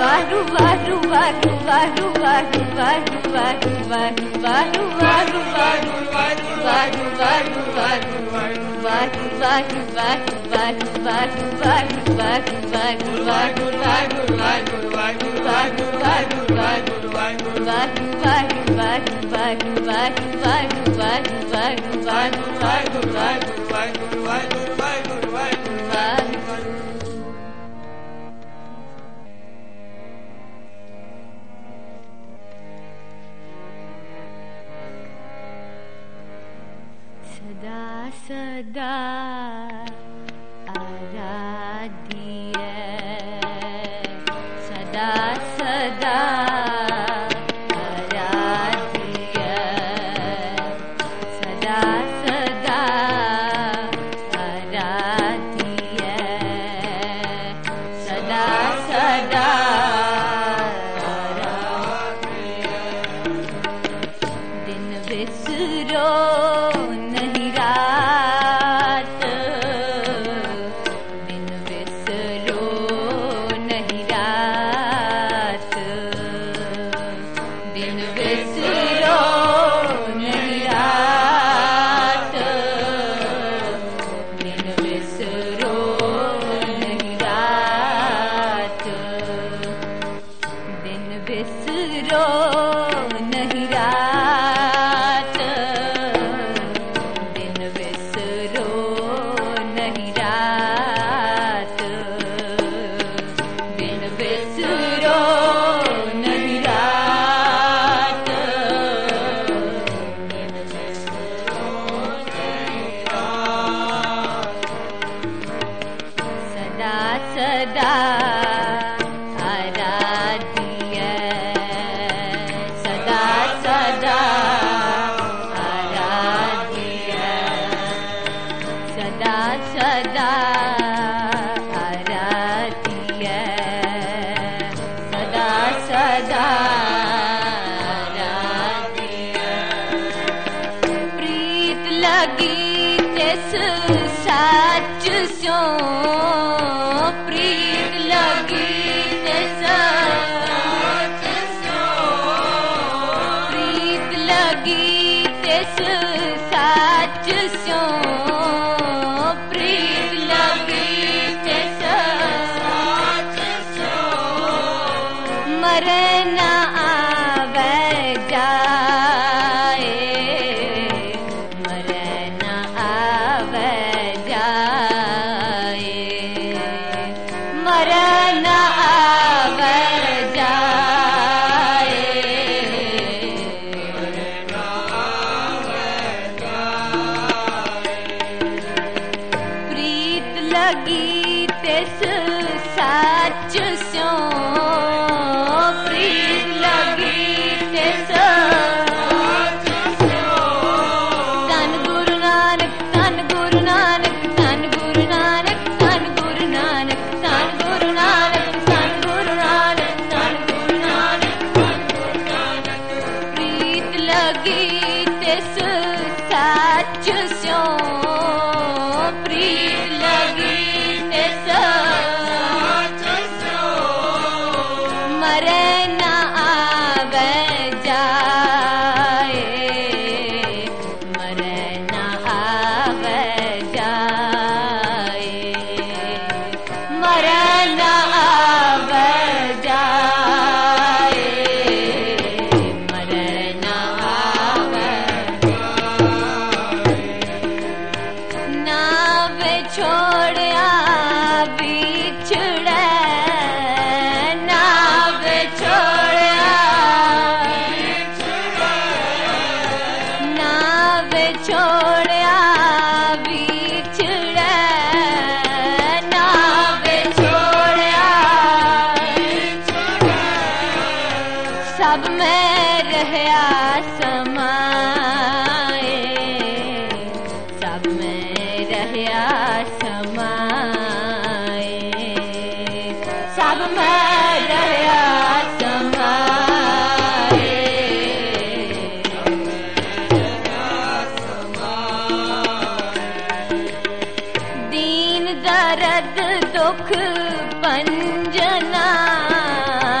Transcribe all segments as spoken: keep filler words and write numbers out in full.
सदा आराध्य सदा सदा आराध्य सदा सदा आराध्य सदा सदा आराध्य दिन बिसरो सदा आराध्य सदा सदा आराध्य सदा सदा आराध्य सदा सदा आराध्य प्रीत लगी तिस सच स्यों प्रीत लगी तिस सच स्यों प्रीत लगी तिस सच स्यों प्रीत लगी तिस सच स्यों मरे न आवे जाए मरे न आवे जाए मरे न आवे जाए मरे न आवे जाए प्रीत लगी तिस सच स्यों प्रीत लगी तिस सच स्यों धन गुरु नानक धन गुरु नानक धन गुरु नानक धन गुरु नानक धन गुरु नानक धन गुरु नानक धन गुरु नानक धन गुरु नानक प्रीत लगी तिस सच स्यों प्रीत लगी तिस सच स्यों मरे न आवे जाए मरे न आवे जाए मरे न आवे जाए मरे न आवे नावे छोड़िया बिछड़े नावे छोड़िया नावे छोड़िया बिछड़े नावे छोड़िया सब में रहया समाए सब में रहया समाए सब में रहया समाए दीन दर्द दुख पंजना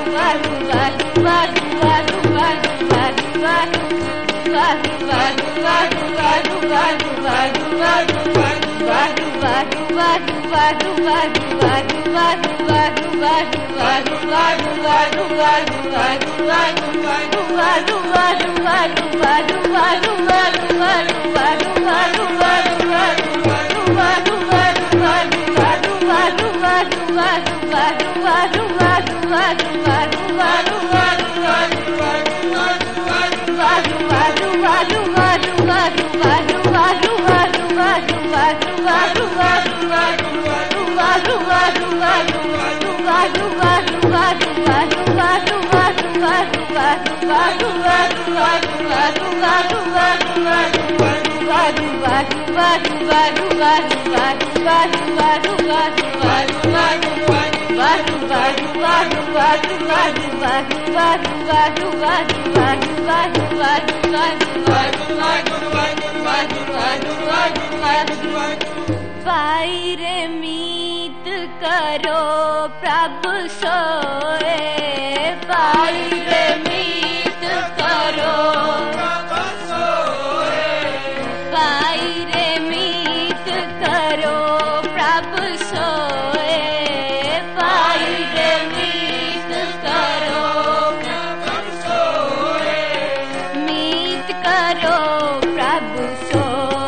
पाई रे मीत करो प्रभु सोए, पाई रे मीत करो प्रभु सोए, पाई रे मीत करो प्रभु सोए, पाई रे मीत करो प्रभु सोए, मीत करो प्रभु सोए,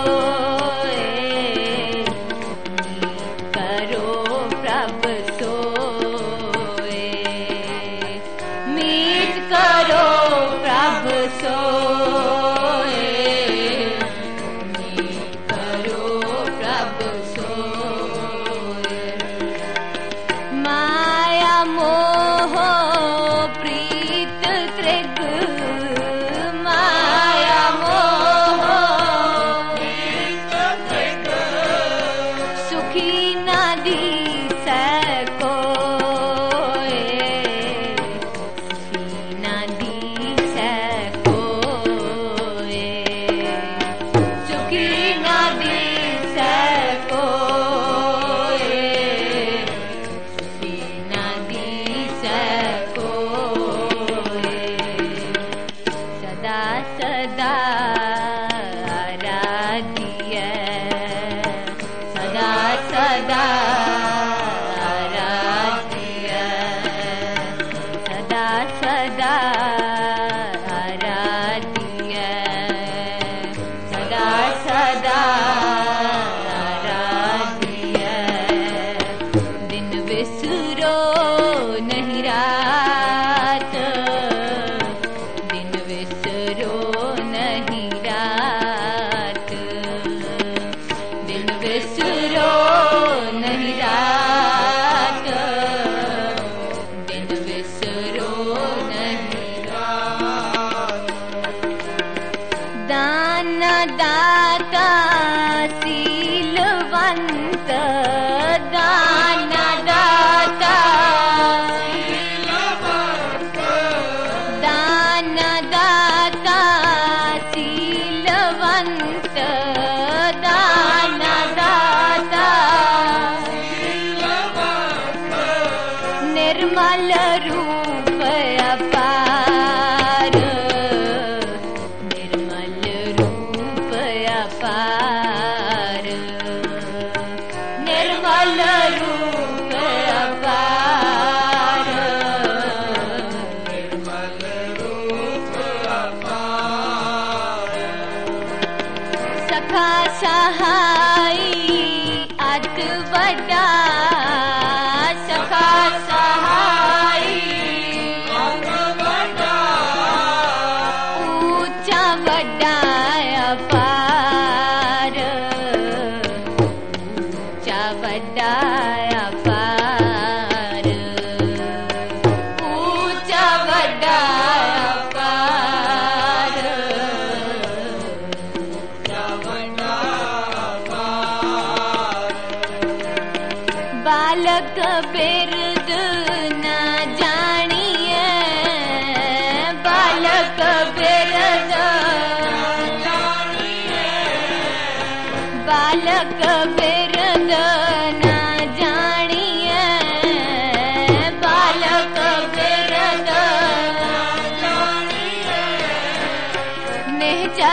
बालक बिरद न जानिए, बालक बिरद बालक बिरद न जानिए, बालक बिरद निहचर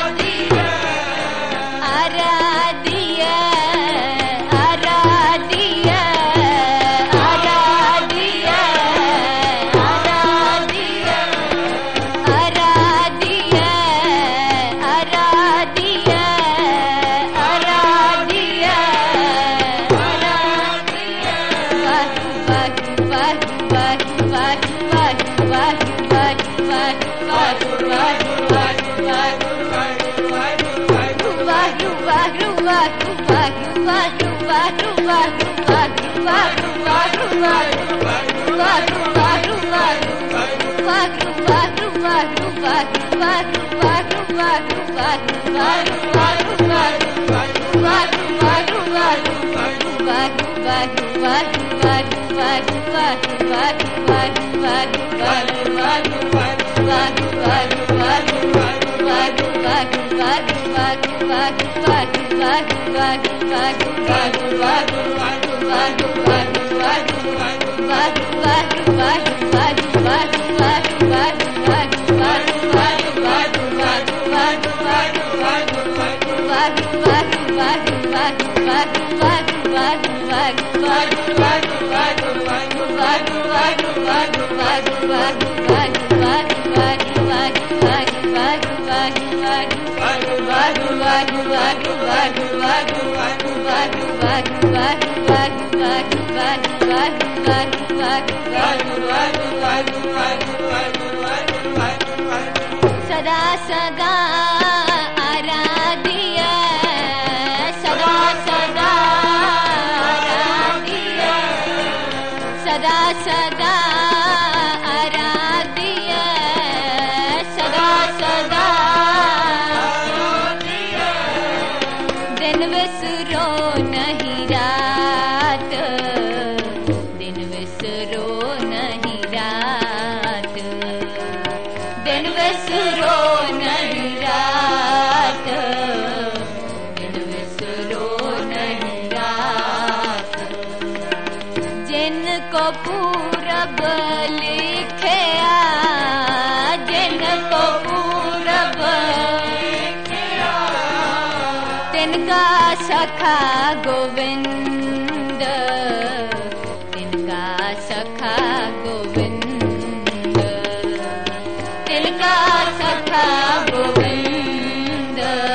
सदा सदा आराध्य सदा सदा आराध्य सदा सदा आराध्य सदा सदा दिन विसरो नहीं रात दिन विसरो नहीं रात दिन विसरो नहीं रात दिन विसरो नहीं रात जिनको पूरब लिखया जिनको पूरब लिखया तिनका सखा गोविंद तिनका सखा गोविंद तिनका सखा गोविंद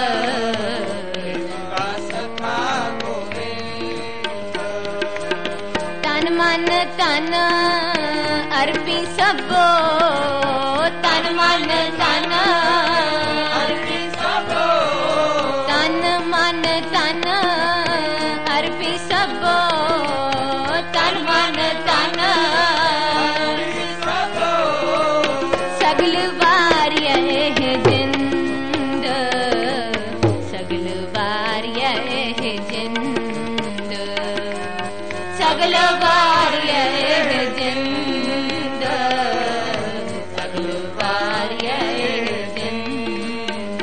तिनका सखा गोविंद तन मन तन अर्पी सबो तन मन तन अर्पी सबो तन मन तन अर्पी सबो तन मन तन अर्पी सबो सगल बार यह जिंद सगल बार यह जिंद सगल बार यह जिंद सगल बार यह जिंद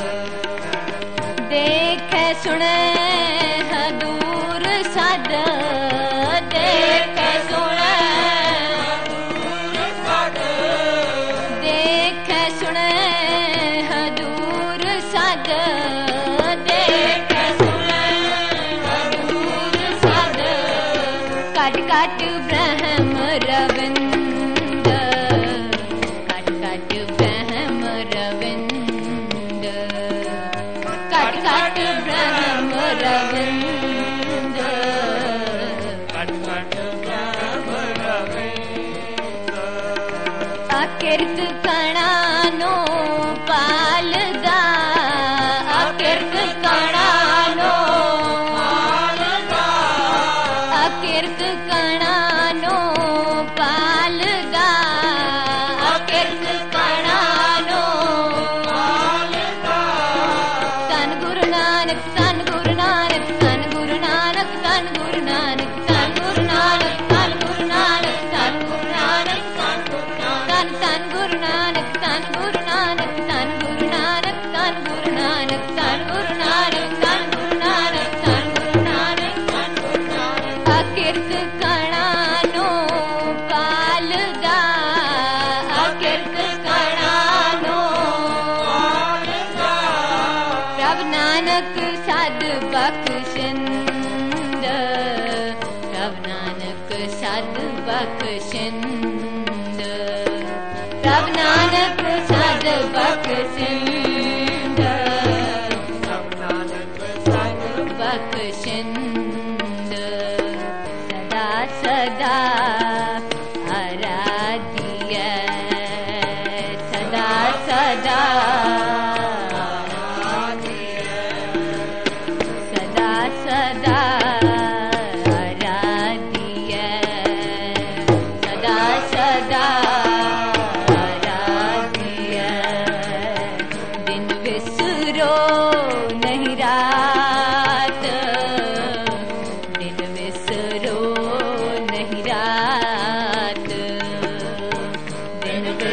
देख सुने दूर सद देख सुने दूर सद देख सुने दूर सद देख सुने दूर सद कट कट ब्रह्म रविंद कट कट ब्रह्म रविंद कट कट ब्रह्म रविंद कट कट ब्रह्म रविंद अकिरत कणा नो पालदा अकिरत कणा नो पालदा अकिरत कणा नो पालदा अकिरत कणा नो पालदा तन गुरु नानक तन गुरु नानक तन गुरु नानक तन गुरु नानक तन गुरु नानक तन गुरु नानक तन गुरु नानक तन गुरु नानक तन गुरु नानक तन गुरु नानक तन गुरु नानक तन गुरु नानक तन गुरु नानक तन गुरु नानक तन गुरु नानक तन गुरु नानक अकिरत कणा नो पालदा अकिरत कणा नो पालदा प्रभ नानक सद बख्शिंद प्रभ नानक सद बख्शिंद प्रभ नानक सद बख्शिंद प्रभ नानक सद बख्शिंद सदा सदा आराध्य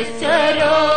सरो